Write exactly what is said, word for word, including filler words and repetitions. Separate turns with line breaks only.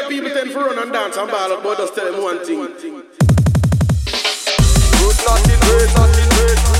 people tend to run and dance and ball up, but just tell them one thing.
Good nothing, good nothing, good.